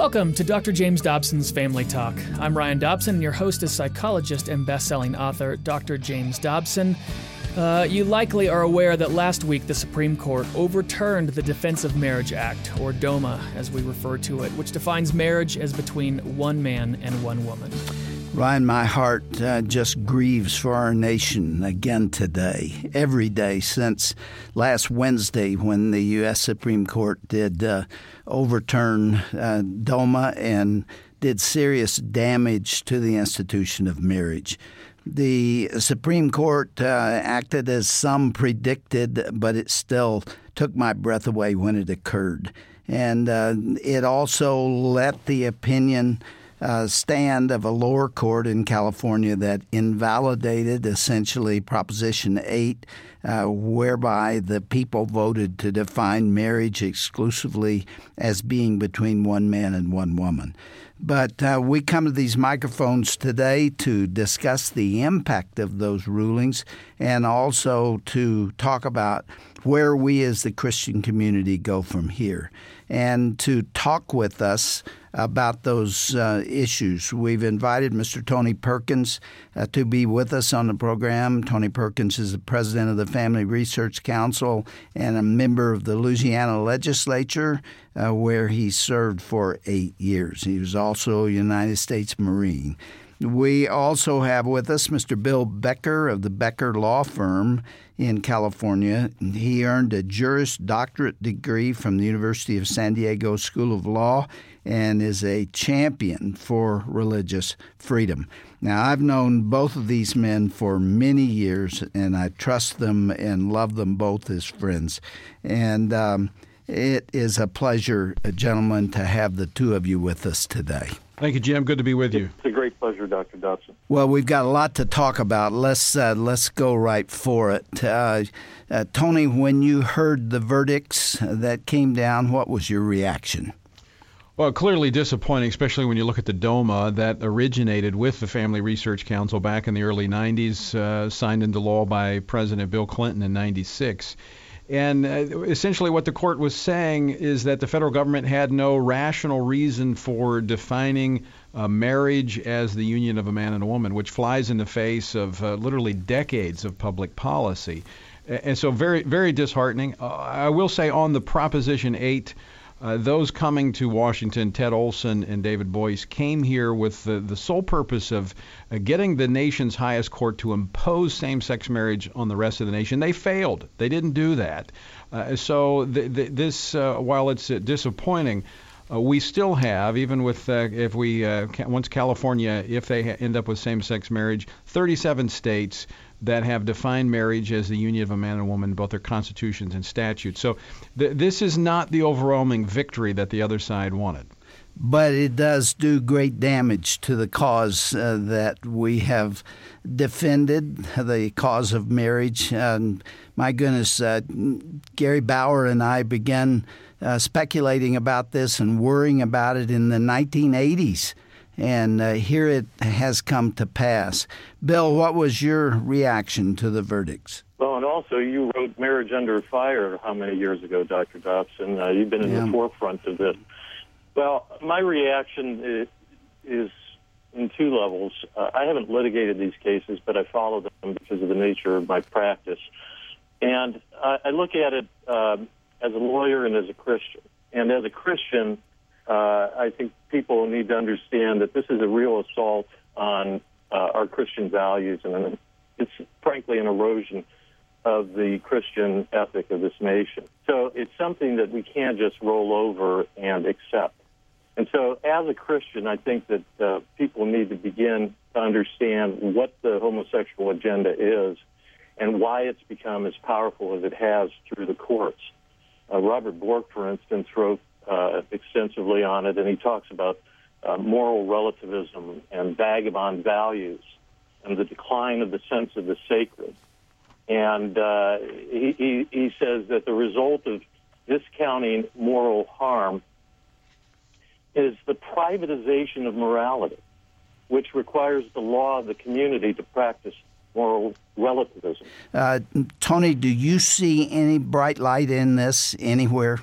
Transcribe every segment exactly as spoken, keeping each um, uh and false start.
Welcome to Doctor James Dobson's Family Talk. I'm Ryan Dobson, and your host is psychologist and best-selling author Doctor James Dobson. Uh, you likely are aware that last week the Supreme Court overturned the Defense of Marriage Act, or DOMA as we refer to it, which defines marriage as between one man and one woman. Ryan, my heart uh, just grieves for our nation again today, every day since last Wednesday when the U S Supreme Court did uh, overturn uh, DOMA and did serious damage to the institution of marriage. The Supreme Court uh, acted as some predicted, but it still took my breath away when it occurred. And uh, it also let the opinion Uh, stand of a lower court in California that invalidated essentially Proposition eight, uh, whereby the people voted to define marriage exclusively as being between one man and one woman. But uh, we come to these microphones today to discuss the impact of those rulings and also to talk about where we as the Christian community go from here. And to talk with us about those uh, issues, we've invited Mister Tony Perkins uh, to be with us on the program. Tony Perkins is the president of the Family Research Council and a member of the Louisiana legislature, uh, where he served for eight years. He was also a United States Marine. We also have with us Mister Bill Becker of the Becker Law Firm in California. He earned a Juris Doctorate degree from the University of San Diego School of Law and is a champion for religious freedom. Now, I've known both of these men for many years, and I trust them and love them both as friends. And um, it is a pleasure, gentlemen, to have the two of you with us today. Thank you, Jim. Good to be with you. It's a great pleasure, Doctor Dobson. Well, we've got a lot to talk about. Let's uh, let's go right for it. Uh, uh, Tony, when you heard the verdicts that came down, what was your reaction? Well, clearly disappointing, especially when you look at the DOMA that originated with the Family Research Council back in the early nineties, uh, signed into law by President Bill Clinton in ninety-six. And uh, essentially what the court was saying is that the federal government had no rational reason for defining uh, marriage as the union of a man and a woman, which flies in the face of uh, literally decades of public policy. And so very, very disheartening. Uh, I will say on the Proposition eight, Uh, those coming to Washington, Ted Olson and David Boyce, came here with the, the sole purpose of uh, getting the nation's highest court to impose same-sex marriage on the rest of the nation. They failed. They didn't do that. Uh, so th- th- this, uh, while it's uh, disappointing, uh, we still have, even with uh, if we uh, ca- once California, if they ha- end up with same-sex marriage, thirty-seven states that have defined marriage as the union of a man and a woman, both their constitutions and statutes. So th- this is not the overwhelming victory that the other side wanted. But it does do great damage to the cause uh, that we have defended, the cause of marriage. And my goodness, uh, Gary Bauer and I began uh, speculating about this and worrying about it in the nineteen eighties. And uh, here it has come to pass. Bill, what was your reaction to the verdicts? Well, and also you wrote Marriage Under Fire how many years ago, Doctor Dobson? Uh, you've been in yeah. the forefront of this. Well, my reaction is, is in two levels. Uh, I haven't litigated these cases, but I follow them because of the nature of my practice. And I, I look at it um, as a lawyer and as a Christian. And as a Christian, Uh, I think people need to understand that this is a real assault on uh, our Christian values, and it's frankly an erosion of the Christian ethic of this nation. So it's something that we can't just roll over and accept. And so as a Christian, I think that uh, people need to begin to understand what the homosexual agenda is and why it's become as powerful as it has through the courts. Uh, Robert Bork, for instance, wrote Uh, extensively on it, and he talks about uh, moral relativism and vagabond values and the decline of the sense of the sacred. And uh, he, he, he says that the result of discounting moral harm is the privatization of morality, which requires the law of the community to practice moral relativism. Uh, Tony, do you see any bright light in this anywhere?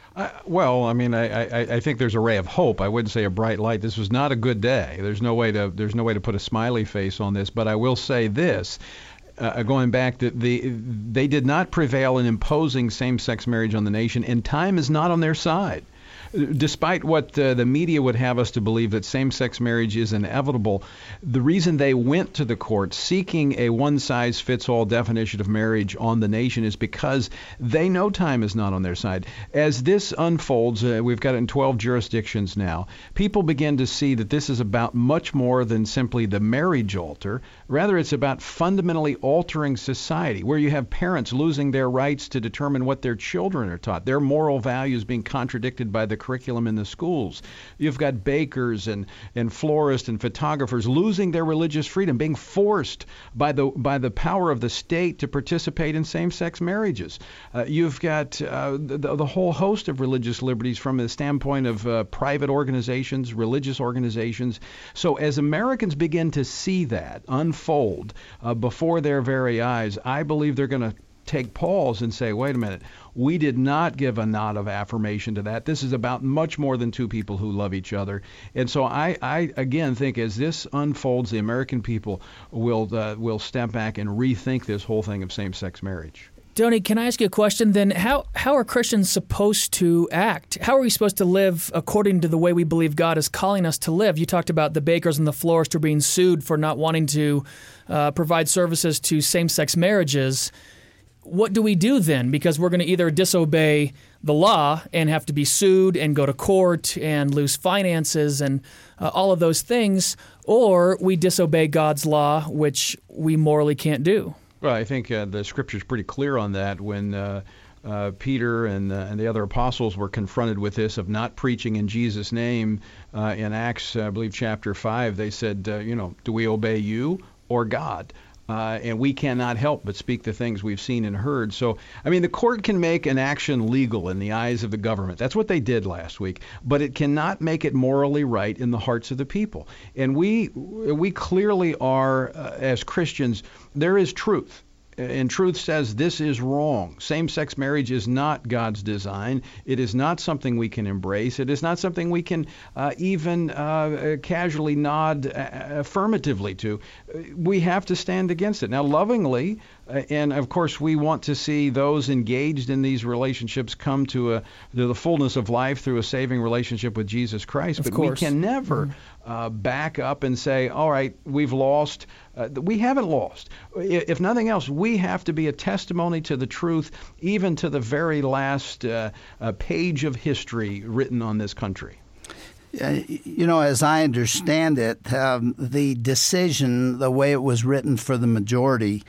Uh, well, I mean, I, I, I think there's a ray of hope. I wouldn't say a bright light. This was not a good day. There's no way to there's no way to put a smiley face on this. But I will say this. Uh, going back, that the they did not prevail in imposing same-sex marriage on the nation, and time is not on their side. Despite what uh, the media would have us to believe that same-sex marriage is inevitable, the reason they went to the court seeking a one-size-fits-all definition of marriage on the nation is because they know time is not on their side. As this unfolds, uh, we've got it in twelve jurisdictions now, people begin to see that this is about much more than simply the marriage altar. Rather, it's about fundamentally altering society, where you have parents losing their rights to determine what their children are taught, their moral values being contradicted by the curriculum in the schools. You've got bakers and, and florists and photographers losing their religious freedom, being forced by the by the power of the state to participate in same-sex marriages. Uh, you've got uh, the, the whole host of religious liberties from the standpoint of uh, private organizations, religious organizations. So as Americans begin to see that unfold uh, before their very eyes, I believe they're going to take pause and say, wait a minute, we did not give a nod of affirmation to that. This is about much more than two people who love each other. And so I, I again, think as this unfolds, the American people will uh, will step back and rethink this whole thing of same-sex marriage. Tony, can I ask you a question then? How how are Christians supposed to act? How are we supposed to live according to the way we believe God is calling us to live? You talked about the bakers and the florists are being sued for not wanting to uh, provide services to same-sex marriages. What do we do then? Because we're going to either disobey the law and have to be sued and go to court and lose finances and uh, all of those things, or we disobey God's law, which we morally can't do. Well, I think uh, the Scripture's pretty clear on that. When uh, uh, Peter and, uh, and the other apostles were confronted with this of not preaching in Jesus' name uh, in Acts, I believe, chapter five, they said, uh, you know, do we obey you or God? Uh, and we cannot help but speak the things we've seen and heard. So, I mean, the court can make an action legal in the eyes of the government. That's what they did last week. But it cannot make it morally right in the hearts of the people. And we we clearly are, uh, as Christians, there is truth. And truth says this is wrong. Same-sex marriage is not God's design. It is not something we can embrace. It is not something we can uh, even uh, casually nod affirmatively to. We have to stand against it. Now, lovingly, uh, and of course we want to see those engaged in these relationships come to, a, to the fullness of life through a saving relationship with Jesus Christ. Of but course. we can never mm-hmm. uh, back up and say, all right, we've lost. Uh, we haven't lost. If nothing else, we have to be a testimony to the truth, even to the very last uh, uh, page of history written on this country. Uh, you know, as I understand it, um, the decision, the way it was written for the majority,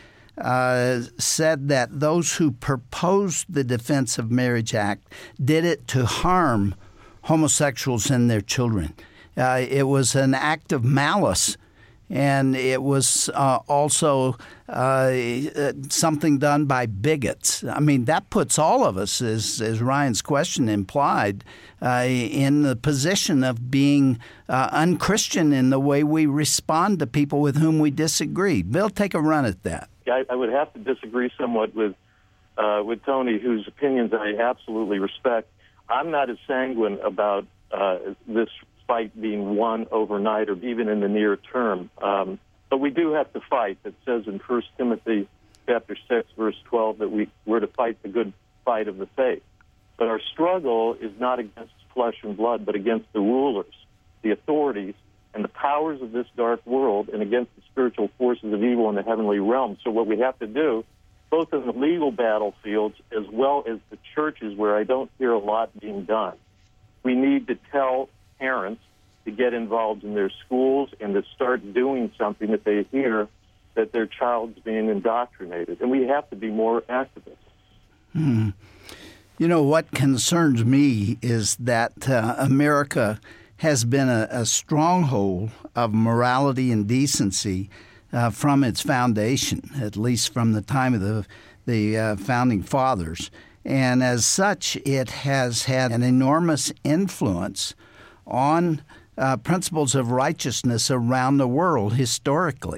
uh, said that those who proposed the Defense of Marriage Act did it to harm homosexuals and their children. Uh, it was an act of malice. And it was uh, also uh, something done by bigots. I mean, that puts all of us, as, as Ryan's question implied, uh, in the position of being uh, unchristian in the way we respond to people with whom we disagree. Bill, take a run at that. I, I would have to disagree somewhat with uh, with Tony, whose opinions I absolutely respect. I'm not as sanguine about uh, this fight being won overnight or even in the near term. Um, but we do have to fight. It says in First Timothy chapter six, verse twelve, that we, we're to fight the good fight of the faith. But our struggle is not against flesh and blood, but against the rulers, the authorities, and the powers of this dark world, and against the spiritual forces of evil in the heavenly realm. So what we have to do, both in the legal battlefields as well as the churches where I don't hear a lot being done, we need to tell parents to get involved in their schools and to start doing something if they hear that their child's being indoctrinated. And we have to be more activists. Hmm. You know, what concerns me is that uh, America has been a, a stronghold of morality and decency uh, from its foundation, at least from the time of the, the uh, Founding Fathers. And as such, it has had an enormous influence on uh, principles of righteousness around the world historically.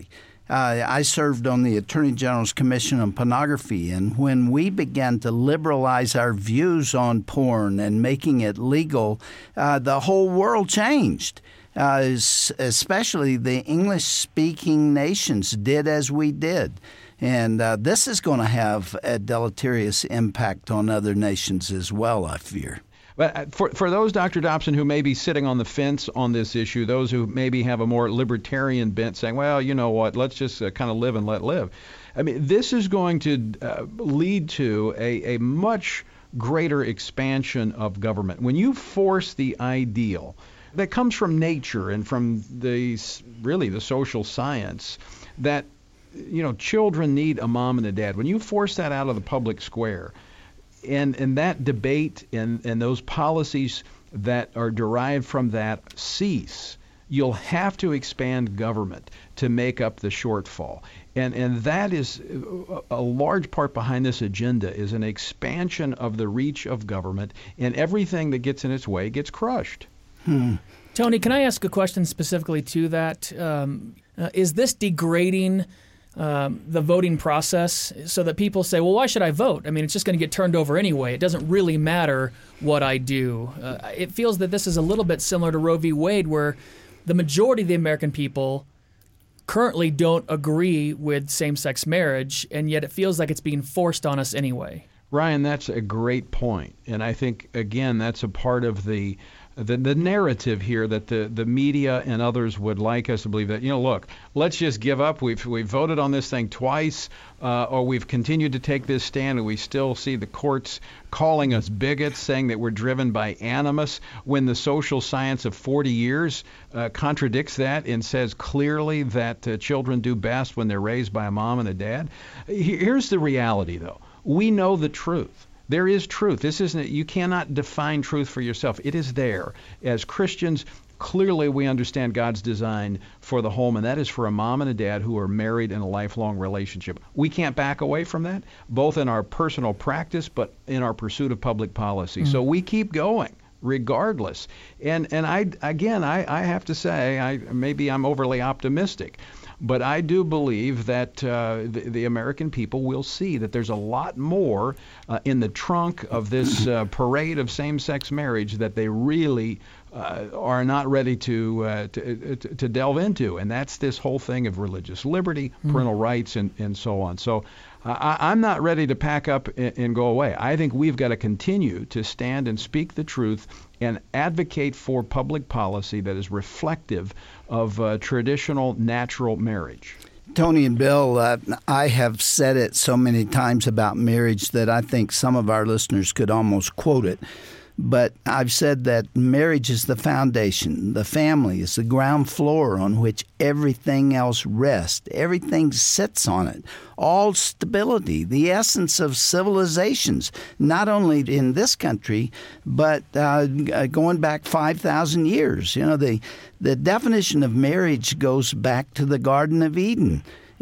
Uh, I served on the Attorney General's Commission on Pornography, and when we began to liberalize our views on porn and making it legal, uh, the whole world changed. Uh, especially the English-speaking nations did as we did. And uh, this is going to have a deleterious impact on other nations as well, I fear. But for for those, Doctor Dobson, who may be sitting on the fence on this issue, those who maybe have a more libertarian bent saying, well, you know what, let's just uh, kind of live and let live. I mean, this is going to uh, lead to a, a much greater expansion of government. When you force the ideal that comes from nature and from the really the social science that, you know, children need a mom and a dad. When you force that out of the public square, and and that debate and, and those policies that are derived from that cease, you'll have to expand government to make up the shortfall. And and that is a large part behind this agenda, is an expansion of the reach of government, and everything that gets in its way gets crushed. Hmm. Tony, can I ask a question specifically to that? Um, uh, is this degrading um, the voting process so that people say, well, why should I vote? I mean, it's just going to get turned over anyway. It doesn't really matter what I do. Uh, it feels that this is a little bit similar to Roe v. Wade, where the majority of the American people currently don't agree with same-sex marriage, and yet it feels like it's being forced on us anyway. Ryan, that's a great point. And I think, again, that's a part of the The, the narrative here that the, the media and others would like us to believe that, you know, look, let's just give up. We've we've voted on this thing twice, uh, or we've continued to take this stand, and we still see the courts calling us bigots, saying that we're driven by animus, when the social science of forty years uh, contradicts that and says clearly that uh, children do best when they're raised by a mom and a dad. Here's the reality, though. We know the truth. There is truth. This isn't, you cannot define truth for yourself. It is there. As Christians, clearly we understand God's design for the home, and that is for a mom and a dad who are married in a lifelong relationship. We can't back away from that, both in our personal practice, but in our pursuit of public policy. Mm-hmm. So we keep going regardless. And and I again, I, I have to say, I maybe I'm overly optimistic, but I do believe that uh, the, the American people will see that there's a lot more uh, in the trunk of this uh, parade of same-sex marriage that they really uh, are not ready to, uh, to to delve into, and that's this whole thing of religious liberty, mm-hmm. parental rights, and, and so on. So uh, I'm not ready to pack up and, and go away. I think we've got to continue to stand and speak the truth and advocate for public policy that is reflective of uh, traditional natural marriage. Tony and Bill, uh, I have said it so many times about marriage that I think some of our listeners could almost quote it. But I've said that marriage is the foundation. The family is the ground floor on which everything else rests. Everything sits on it. All stability, the essence of civilizations, not only in this country, but uh, going back five thousand years. You know, the, the definition of marriage goes back to the Garden of Eden.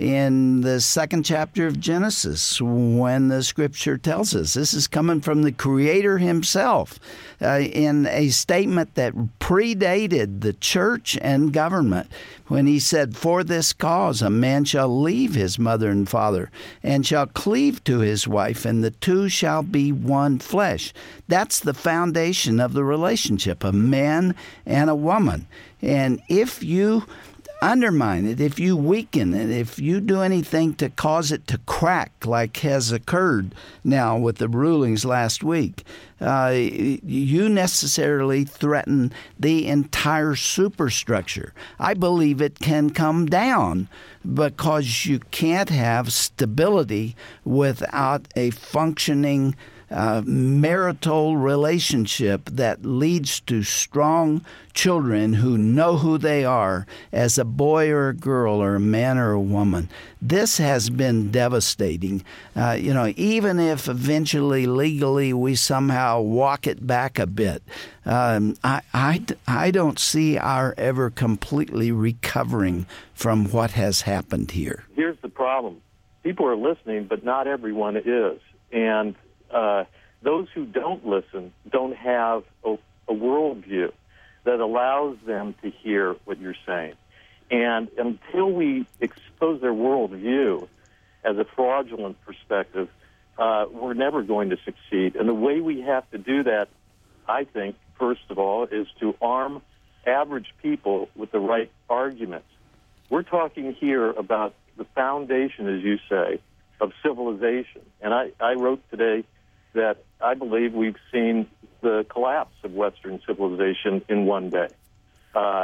In the second chapter of Genesis, when the scripture tells us this is coming from the Creator himself, uh, in a statement that predated the church and government, when he said, "For this cause a man shall leave his mother and father, and shall cleave to his wife, and the two shall be one flesh." That's the foundation of the relationship, a man and a woman. And if you undermine it, if you weaken it, if you do anything to cause it to crack, like has occurred now with the rulings last week, uh, you necessarily threaten the entire superstructure. I believe it can come down because you can't have stability without a functioning Uh, marital relationship that leads to strong children who know who they are as a boy or a girl or a man or a woman. This has been devastating. Uh, you know, even if eventually legally we somehow walk it back a bit, um, I, I, I don't see our ever completely recovering from what has happened here. Here's the problem. People are listening, but not everyone is. And Uh, those who don't listen don't have a, a worldview that allows them to hear what you're saying. And until we expose their worldview as a fraudulent perspective, uh, we're never going to succeed. And the way we have to do that, I think, first of all, is to arm average people with the right arguments. We're talking here about the foundation, as you say, of civilization. And I, I wrote today that I believe we've seen the collapse of Western civilization in one day. Uh,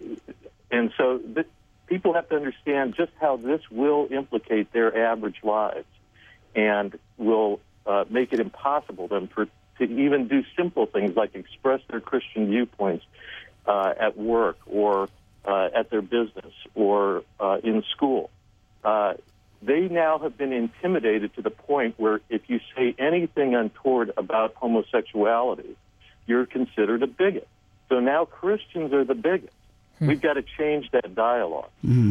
and so th- people have to understand just how this will implicate their average lives and will uh, make it impossible them for, to even do simple things like express their Christian viewpoints uh, at work or uh, at their business or uh, in school. Uh, they now have been intimidated to the point where if you say anything untoward about homosexuality, you're considered a bigot. So now Christians are the bigots. Hmm. We've got to change that dialogue. Mm.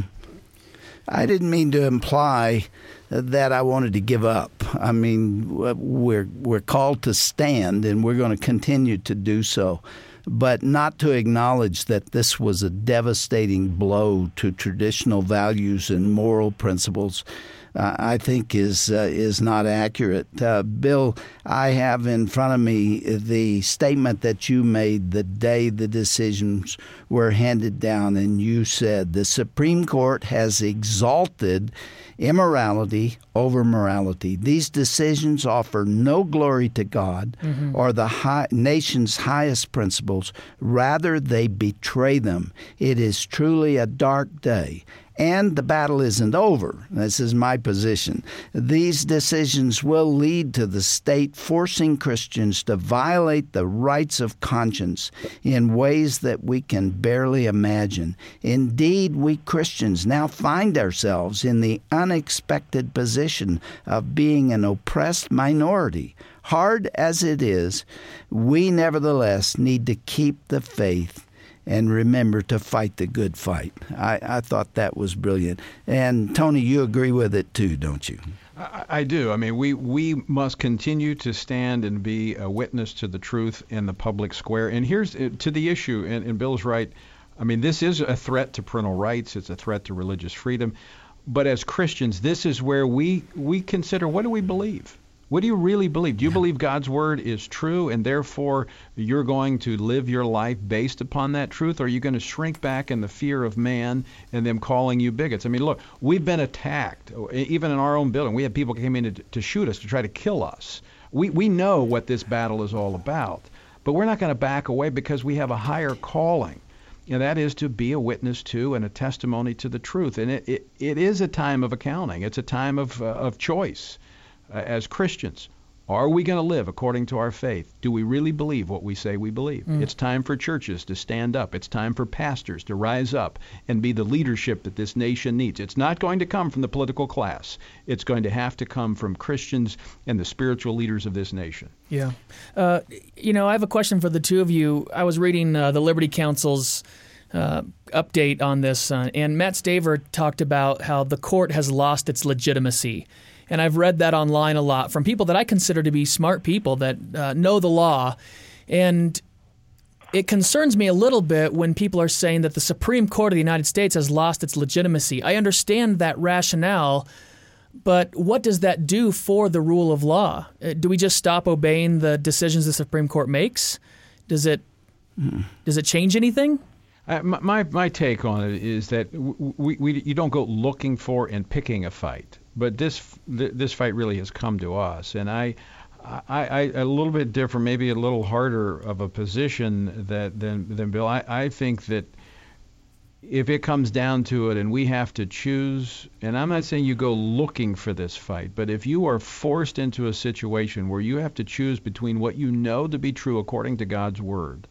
I didn't mean to imply that I wanted to give up. I mean, we're we're called to stand, and we're going to continue to do so, but not to acknowledge that this was a devastating blow to traditional values and moral principles, uh, I think is uh, is not accurate. Uh, Bill, I have in front of me the statement that you made the day the decisions were handed down, and you said the Supreme Court has exalted immorality over morality. These decisions offer no glory to God mm-hmm. or the high, nation's highest principles. Rather, they betray them. It is truly a dark day. And the battle isn't over. This is my position. These decisions will lead to the state forcing Christians to violate the rights of conscience in ways that we can barely imagine. Indeed, we Christians now find ourselves in the unexpected position of being an oppressed minority. Hard as it is, we nevertheless need to keep the faith and remember to fight the good fight. I, I thought that was brilliant. And, Tony, you agree with it too, don't you? I, I do. I mean, we, we must continue to stand and be a witness to the truth in the public square. And here's to the issue, and, and Bill's right. I mean, this is a threat to parental rights. It's a threat to religious freedom. But as Christians, this is where we, we consider, what do we believe? What do you really believe? Do you believe God's word is true and therefore you're going to live your life based upon that truth? Or are you going to shrink back in the fear of man and them calling you bigots? I mean, look, we've been attacked, even in our own building. We had people came in to, to shoot us, to try to kill us. We, we know what this battle is all about, but we're not going to back away because we have a higher calling. And that is to be a witness to and a testimony to the truth. And it, it, it is a time of accounting. It's a time of, uh, of choice. Uh, as Christians, are we going to live according to our faith? Do we really believe what we say we believe? Mm. It's time for churches to stand up. It's time for pastors to rise up and be the leadership that this nation needs. It's not going to come from the political class. It's going to have to come from Christians and the spiritual leaders of this nation. Yeah. Uh, you know, I have a question for the two of you. I was reading uh, the Liberty Council's uh, update on this, uh, and Matt Staver talked about how the court has lost its legitimacy. And I've read that online a lot from people that I consider to be smart people that uh, know the law. And it concerns me a little bit when people are saying that the Supreme Court of the United States has lost its legitimacy. I understand that rationale, but what does that do for the rule of law? Uh, do we just stop obeying the decisions the Supreme Court makes? Does it mm. does it change anything? Uh, my my take on it is that we, we you don't go looking for and picking a fight. But this this fight really has come to us, and I, I, I a little bit different, maybe a little harder of a position that than than Bill. I, I think that if it comes down to it, and we have to choose, and I'm not saying you go looking for this fight, but if you are forced into a situation where you have to choose between what you know to be true according to God's word,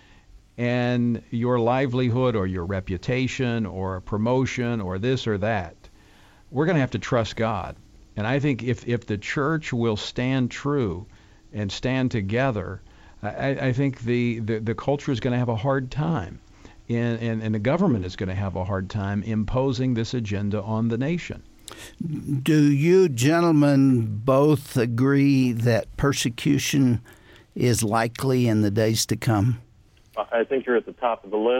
and your livelihood or your reputation or a promotion or this or that, we're going to have to trust God. And I think if, if the church will stand true and stand together, I, I think the, the, the culture is going to have a hard time. And, and, and the government is going to have a hard time imposing this agenda on the nation. Do you gentlemen both agree that persecution is likely in the days to come? I think you're at the top of the list.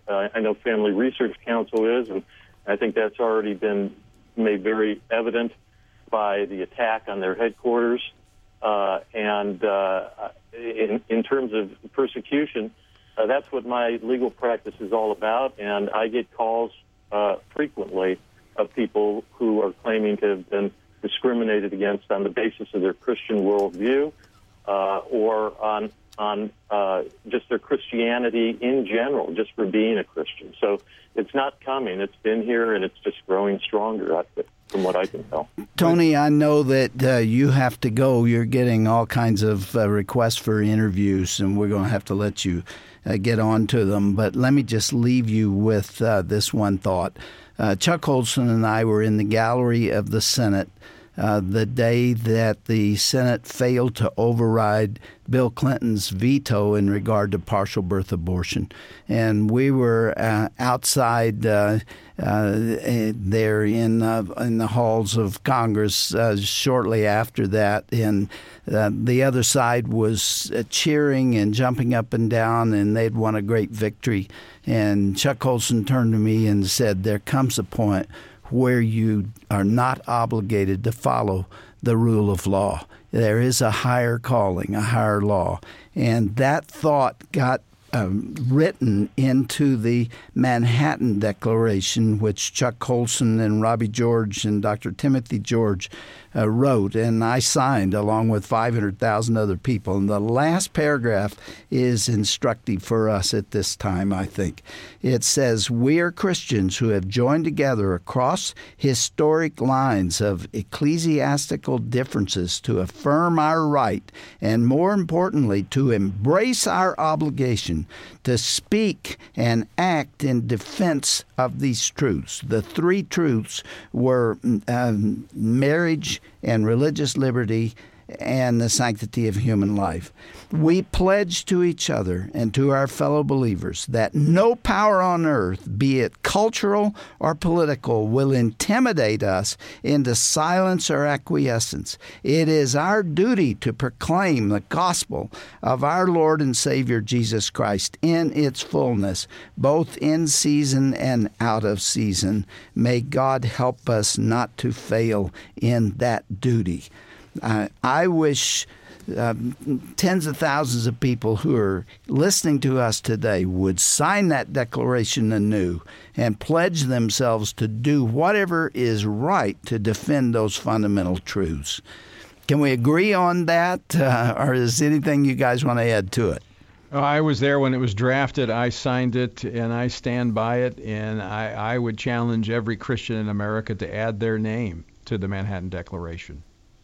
Uh, I know Family Research Council is, and I think that's already been made very evident by the attack on their headquarters. Uh, and uh, in, in terms of persecution, uh, that's what my legal practice is all about. And I get calls uh, frequently of people who are claiming to have been discriminated against on the basis of their Christian worldview uh, or on on uh, just their Christianity in general, just for being a Christian. So it's not coming. It's been here, and it's just growing stronger, from what I can tell. Tony, I know that uh, you have to go. You're getting all kinds of uh, requests for interviews, and we're going to have to let you uh, get on to them. But let me just leave you with uh, this one thought. Uh, Chuck Colson and I were in the gallery of the Senate Uh, the day that the Senate failed to override Bill Clinton's veto in regard to partial birth abortion. And we were uh, outside uh, uh, there in, uh, in the halls of Congress uh, shortly after that. And uh, the other side was uh, cheering and jumping up and down, and they'd won a great victory. And Chuck Colson turned to me and said, "There comes a point where you are not obligated to follow the rule of law. There is a higher calling, a higher law." And that thought got um, written into the Manhattan Declaration, which Chuck Colson and Robbie George and Doctor Timothy George uh, wrote, and I signed along with five hundred thousand other people. And the last paragraph is instructive for us at this time, I think. It says, "We are Christians who have joined together across historic lines of ecclesiastical differences to affirm our right, and more importantly, to embrace our obligation to speak and act in defense of these truths." The three truths were um, marriage and religious liberty and the sanctity of human life. We pledge to each other and to our fellow believers that no power on earth, be it cultural or political, will intimidate us into silence or acquiescence. It is our duty to proclaim the gospel of our Lord and Savior Jesus Christ in its fullness, both in season and out of season. May God help us not to fail in that duty. Uh, I wish uh, tens of thousands of people who are listening to us today would sign that declaration anew and pledge themselves to do whatever is right to defend those fundamental truths. Can we agree on that, uh, or is anything you guys want to add to it? Oh, I was there when it was drafted. I signed it, and I stand by it, and I, I would challenge every Christian in America to add their name to the Manhattan Declaration.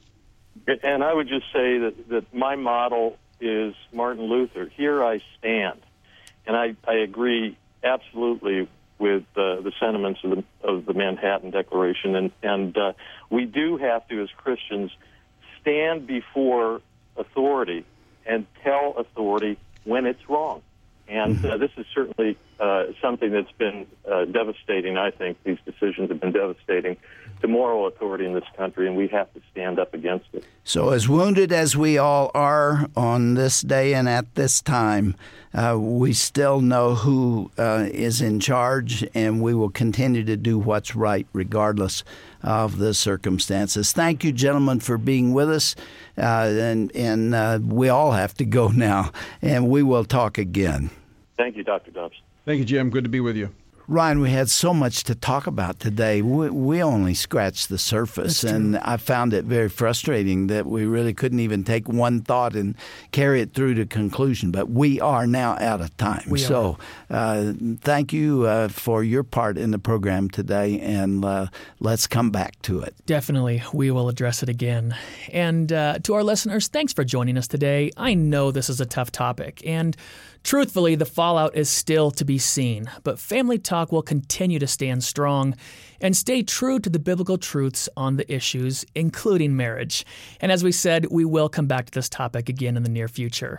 And I would just say that, that my model is Martin Luther. Here I stand. And I, I agree absolutely with uh, the sentiments of the, of the Manhattan Declaration. And, and uh, we do have to, as Christians, stand before authority and tell authority when it's wrong. And uh, this is certainly uh, something that's been uh, devastating, I think. These decisions have been devastating to moral authority in this country, and we have to stand up against it. So as wounded as we all are on this day and at this time, uh, we still know who uh, is in charge, and we will continue to do what's right regardless of the circumstances. Thank you, gentlemen, for being with us, uh, and, and uh, we all have to go now, and we will talk again. Thank you, Doctor Dobson. Thank you, Jim. Good to be with you. Ryan, we had so much to talk about today. We, we only scratched the surface, and I found it very frustrating that we really couldn't even take one thought and carry it through to conclusion. But we are now out of time. We so uh, thank you uh, for your part in the program today, and uh, let's come back to it. Definitely. We will address it again. And uh, to our listeners, thanks for joining us today. I know this is a tough topic, and truthfully, the fallout is still to be seen, but Family Talk will continue to stand strong and stay true to the biblical truths on the issues, including marriage. And as we said, we will come back to this topic again in the near future.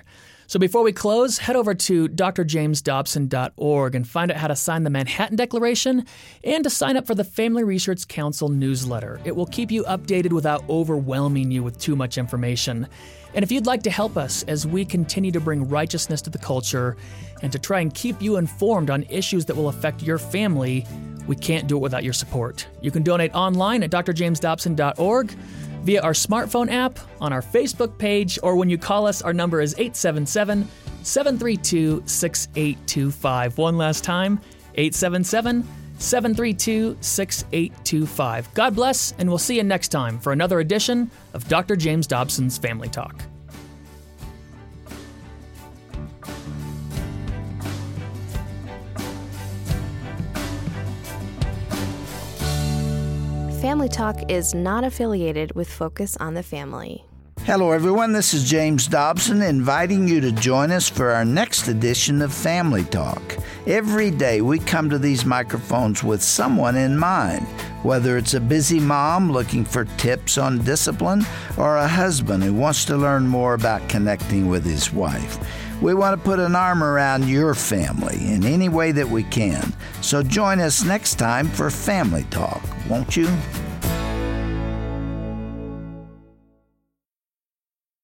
So before we close, head over to d r james dobson dot org and find out how to sign the Manhattan Declaration and to sign up for the Family Research Council newsletter. It will keep you updated without overwhelming you with too much information. And if you'd like to help us as we continue to bring righteousness to the culture and to try and keep you informed on issues that will affect your family, we can't do it without your support. You can donate online at d r james dobson dot org, via our smartphone app, on our Facebook page, or when you call us, our number is eight seven seven, seven three two, six eight two five. One last time, eight seven seven, seven three two, six eight two five. God bless, and we'll see you next time for another edition of Doctor James Dobson's Family Talk. Family Talk is not affiliated with Focus on the Family. Hello, everyone. This is James Dobson inviting you to join us for our next edition of Family Talk. Every day we come to these microphones with someone in mind, whether it's a busy mom looking for tips on discipline or a husband who wants to learn more about connecting with his wife. We want to put an arm around your family in any way that we can. So join us next time for Family Talk, won't you?